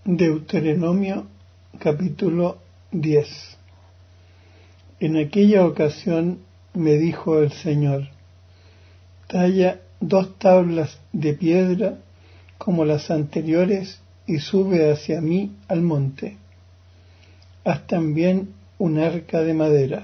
Deuteronomio capítulo 10. En aquella ocasión me dijo el Señor: talla 2 tablas de piedra como las anteriores y sube hacia mí al monte. Haz también un arca de madera.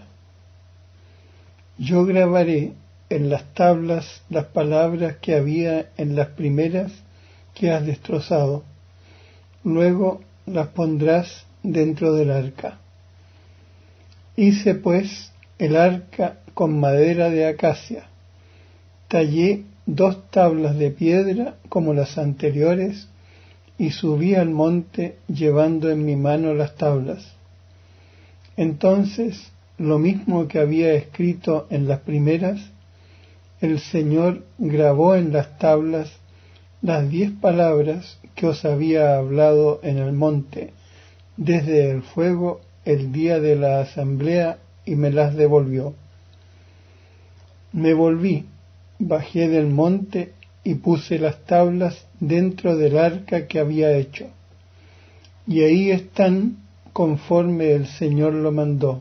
Yo grabaré en las tablas las palabras que había en las primeras que has destrozado. Luego las pondrás dentro del arca. Hice pues el arca con madera de acacia. Tallé 2 tablas de piedra como las anteriores y subí al monte llevando en mi mano las tablas. Entonces, lo mismo que había escrito en las primeras, el Señor grabó en las tablas las 10 palabras que os había hablado en el monte desde el fuego el día de la asamblea, y me las devolvió. Me volví, bajé del monte y puse las tablas dentro del arca que había hecho, y ahí están conforme el Señor lo mandó.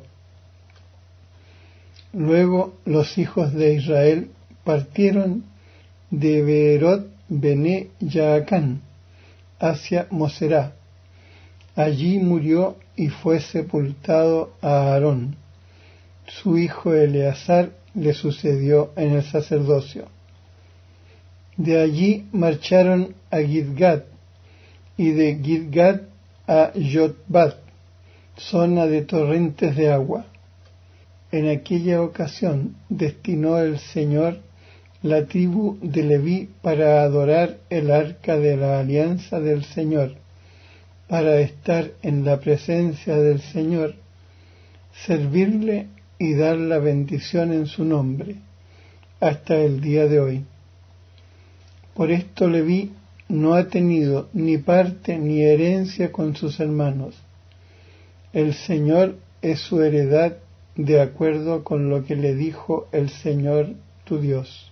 Luego los hijos de Israel partieron de Beerot Bene Yaacán hacia Moserá. Allí murió y fue sepultado a Aarón. Su hijo Eleazar le sucedió en el sacerdocio. De allí marcharon a Gidgad, y de Gidgad a Jotbat, zona de torrentes de agua. En aquella ocasión destinó el Señor la tribu de Leví para adorar el arca de la alianza del Señor, para estar en la presencia del Señor, servirle y dar la bendición en su nombre, hasta el día de hoy. Por esto Leví no ha tenido ni parte ni herencia con sus hermanos. El Señor es su heredad, de acuerdo con lo que le dijo el Señor tu Dios.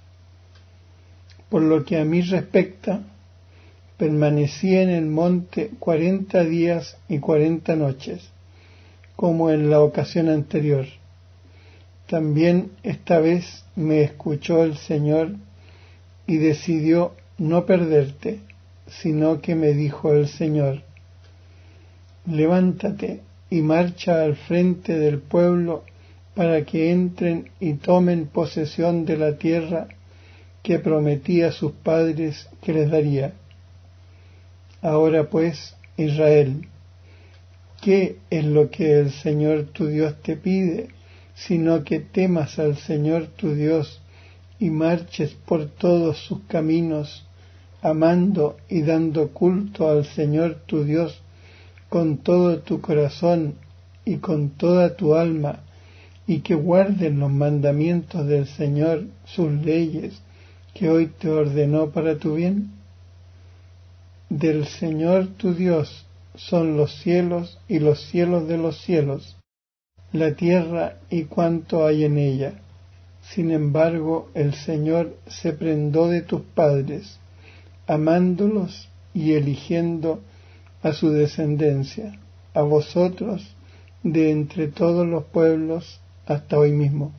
Por lo que a mí respecta, permanecí en el monte 40 días y 40 noches, como en la ocasión anterior. También esta vez me escuchó el Señor y decidió no perderte, sino que me dijo el Señor: levántate y marcha al frente del pueblo para que entren y tomen posesión de la tierra que prometí a sus padres que les daría. Ahora pues, Israel, ¿qué es lo que el Señor tu Dios te pide, sino que temas al Señor tu Dios y marches por todos sus caminos, amando y dando culto al Señor tu Dios con todo tu corazón y con toda tu alma, y que guardes los mandamientos del Señor, sus leyes, que hoy te ordenó para tu bien? Del Señor tu Dios son los cielos y los cielos de los cielos, la tierra y cuanto hay en ella. Sin embargo, el Señor se prendó de tus padres, amándolos y eligiendo a su descendencia, a vosotros, de entre todos los pueblos hasta hoy mismo.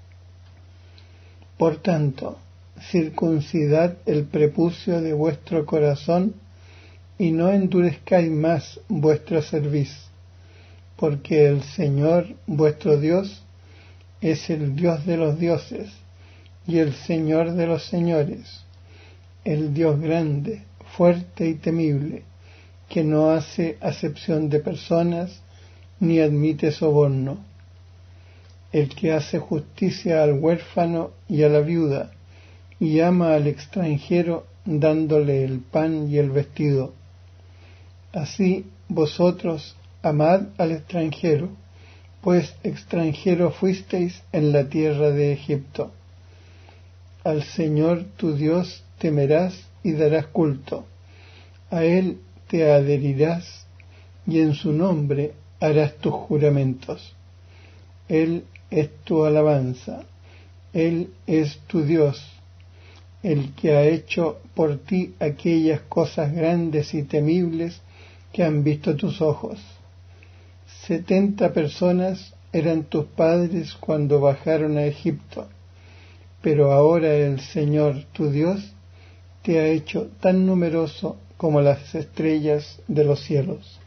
Por tanto, circuncidad el prepucio de vuestro corazón y no endurezcáis más vuestra cerviz, porque el Señor vuestro Dios es el Dios de los dioses y el Señor de los señores, el Dios grande, fuerte y temible, que no hace acepción de personas ni admite soborno, el que hace justicia al huérfano y a la viuda, y ama al extranjero dándole el pan y el vestido. Así vosotros amad al extranjero, pues extranjero fuisteis en la tierra de Egipto. Al Señor tu Dios temerás y darás culto, a Él te adherirás y en su nombre harás tus juramentos. Él es tu alabanza, Él es tu Dios, el que ha hecho por ti aquellas cosas grandes y temibles que han visto tus ojos. 70 personas eran tus padres cuando bajaron a Egipto, pero ahora el Señor, tu Dios, te ha hecho tan numeroso como las estrellas de los cielos.